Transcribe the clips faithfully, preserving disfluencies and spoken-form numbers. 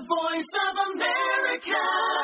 voice of America.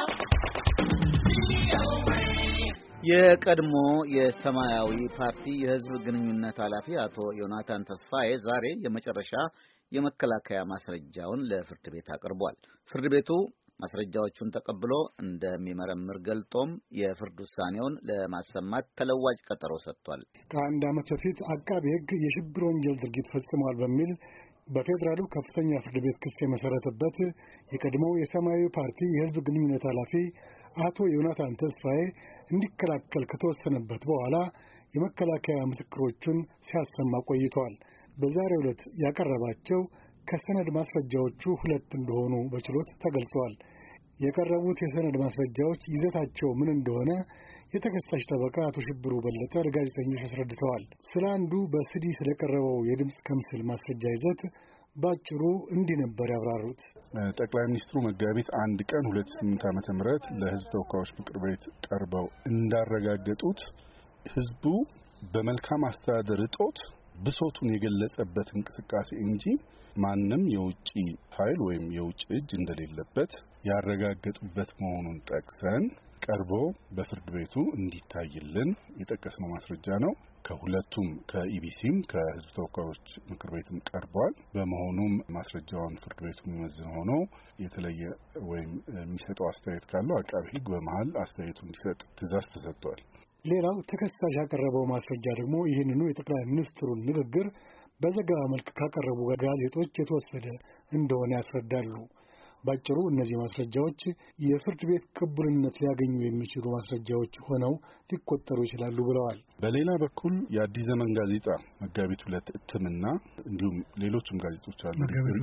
የቀድሞ የሰማያዊ ፓርቲ የህዝብ ግንኙነት ኃላፊ አቶ ዮናታን ተስፋዬ ዛሬ የመጨረሻ የመከላከያ ማስረጃውን ለፍርድ ቤት አቅርቧል። ፍርድ ቤቱ ማስረጃዎቹን ተቀብሎ እንደሚመረምር ገልጦም የፍርድ ውሳኔውን ለማሰማት ተለዋጭ ቀጠሮ ሰጥቷል። ከአንድ ዓመት በፊት አቃቤ ሕግ የሽብር ወንጀል ድርጊት ፈጽሟል በሚል በፌዴራሉ ከፍተኛ ፍርድ ቤት ክስ የመሰረተበት የቀድሞው የሰማያዊ ፓርቲ የህዝብ ግንኙነት ኃላፊ አቶ ዮናታን ተስፋዬ እንዲከላከል ከተወሰነበት በኋላ የመከላከያ ምስክሮቹን ሲያሰማ ቆይቷል። በዛሬው ዕለት ያቀረባቸው ከሰነድ ማስረጃዎቹ ሁለት እንደሆኑ በችሎት ተገልጿል። የቀረቡት የሰነድ ማስረጃዎች ይዘታቸው ምን እንደሆነ የተከሳሽ ጠበቃ አቶ ሽብሩ በለጠ ለጋዜጠኞች አስረድተዋል። ስለ አንዱ በሲዲ ስለቀረበው የድምፅ ከምስል ማስረጃ ይዘት ባጭሩ እንዲህ ነበር ያብራሩት። ጠቅላይ ሚኒስትሩ መጋቢት አንድ ቀን ሁለት ሺህ ስምንት ዓመተ ምህረት ለህዝብ ተወካዮች ምክር ቤት ቀርበው እንዳረጋገጡት ህዝቡ በመልካም አስተዳደር እጦት ብሶቱን የገለጸበት እንቅስቃሴ እንጂ ማንም የውጪ ኃይል ወይም የውጪ እጅ እንደሌለበት ያረጋገጡበት መሆኑን ጠቅሰን ቀርቦ በፍርድ ቤቱ እንዲታይልን የጠቀስነው ማስረጃ ነው። ከሁለቱም ከኢቢሲም ከህዝብ ተወካዮች ምክር ቤትም ቀርቧል። በመሆኑም ማስረጃውን ፍርድ ቤቱ የሚመዝን ሆኖ የተለየ ወይም የሚሰጠው አስተያየት ካለው አቃቤ ሕግ በመሃል አስተያየቱ እንዲሰጥ ትዕዛዝ ተሰጥቷል። ሌላው ተከሳሽ ያቀረበው ማስረጃ ደግሞ ይህንኑ የጠቅላይ ሚኒስትሩን ንግግር በዘገባ መልክ ካቀረቡ ጋዜጦች የተወሰደ እንደሆነ ያስረዳሉ። ባጭሩ እነዚህ ማስረጃዎች የፍርድ ቤት ቅቡልነት ሊያገኙ የሚችሉ ማስረጃዎች ሆነው ሊቆጠሩ ይችላሉ ብለዋል። በሌላ በኩል የአዲስ ዘመን ጋዜጣ መጋቢት ሁለት እትምና እንዲሁም ሌሎችም ጋዜጦች አሉ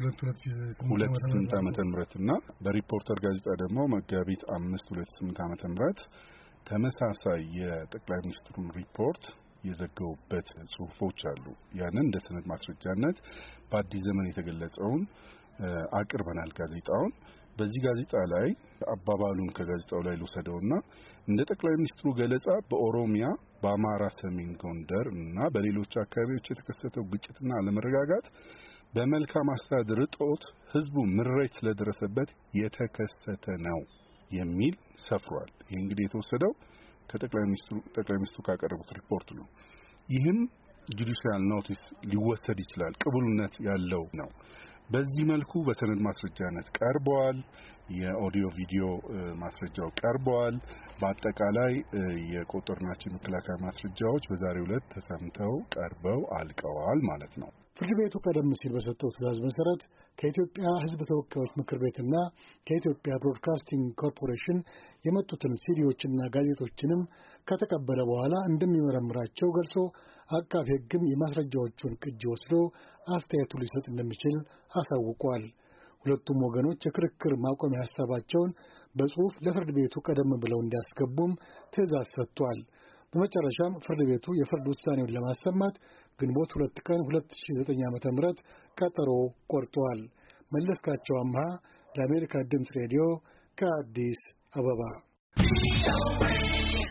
ሁለት ሺህ ስምንት ዓመተ ምህረትና በሪፖርተር ጋዜጣ ደግሞ መጋቢት አምስት ሁለት ሺህ ስምንት ዓመተ ምህረት ተመሳሳይ የጠቅላይ ሚኒስትሩን ሪፖርት የዘገቡበት ጽሁፎች አሉ። ያንን እንደ ሰነድ ማስረጃነት በአዲስ ዘመን የተገለጸውን አቅርበናል። ጋዜጣውን በዚህ ጋዜጣ ላይ አባባሉን ከጋዜጣው ላይ ልውሰደውና እንደ ጠቅላይ ሚኒስትሩ ገለጻ በኦሮሚያ፣ በአማራ ሰሜን ጎንደር እና በሌሎች አካባቢዎች የተከሰተው ግጭትና አለመረጋጋት በመልካም አስተዳደር እጦት ህዝቡ ምሬት ስለደረሰበት የተከሰተ ነው የሚል ሰፍሯል። ይህ እንግዲህ የተወሰደው ከጠቅላይ ሚኒስትሩ ጠቅላይ ሚኒስትሩ ካቀረቡት ሪፖርት ነው። ይህም ጁዲሻል ኖቲስ ሊወሰድ ይችላል፣ ቅቡልነት ያለው ነው። በዚህ መልኩ በሰነድ ማስረጃነት ቀርቧል። የኦዲዮ ቪዲዮ ማስረጃው ቀርቧል። በአጠቃላይ የቆጠርናቸው የመከላከያ ማስረጃዎች በዛሬው ዕለት ተሰምተው ቀርበው አልቀዋል ማለት ነው። ፍርድ ቤቱ ቀደም ሲል በሰጠው ትዕዛዝ መሰረት ከኢትዮጵያ ሕዝብ ተወካዮች ምክር ቤትና ከኢትዮጵያ ብሮድካስቲንግ ኮርፖሬሽን የመጡትን ሲዲዎችና ጋዜጦችንም ከተቀበለ በኋላ እንደሚመረምራቸው ገልጾ አቃቤ ሕግም የማስረጃዎቹን ቅጂ ወስዶ አስተያየቱን ሊሰጥ እንደሚችል አሳውቋል። ሁለቱም ወገኖች የክርክር ማቆሚያ ሐሳባቸውን በጽሑፍ ለፍርድ ቤቱ ቀደም ብለው እንዲያስገቡም ትዕዛዝ ሰጥቷል። በመጨረሻም ፍርድ ቤቱ የፍርድ ውሳኔውን ለማሰማት ግንቦት ሁለት ቀን ሁለት ሺህ ዘጠኝ ዓመተ ምህረት ቀጠሮ ቆርጧል። መለስካቸው አምሃ ለአሜሪካ ድምፅ ሬዲዮ ከአዲስ አበባ